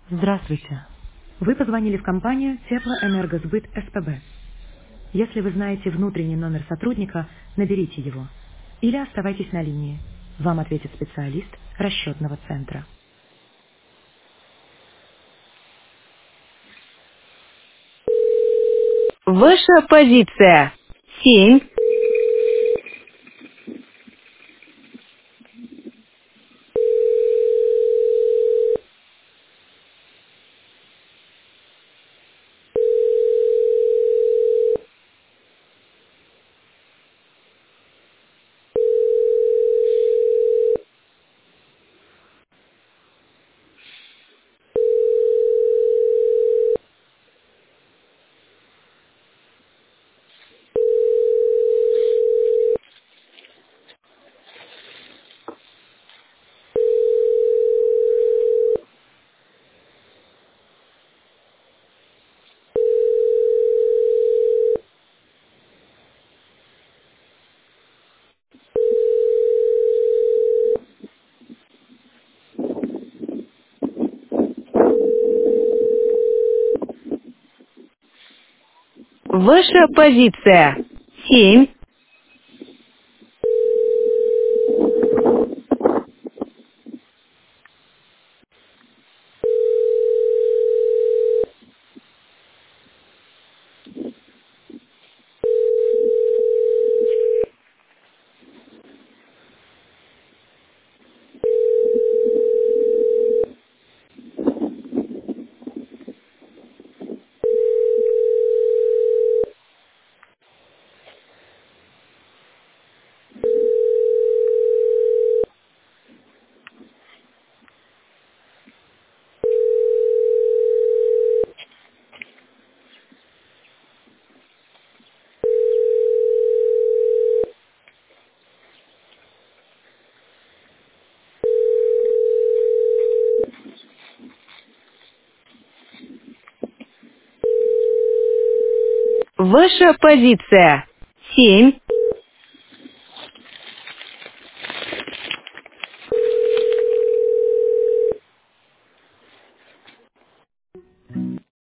Здравствуйте. Вы позвонили в компанию Теплоэнергосбыт СПБ. Если вы знаете внутренний номер сотрудника, наберите его. Или оставайтесь на линии. Вам ответит специалист расчетного центра. Ваша позиция. 7. Ваша позиция. 7. Ваша позиция. 7.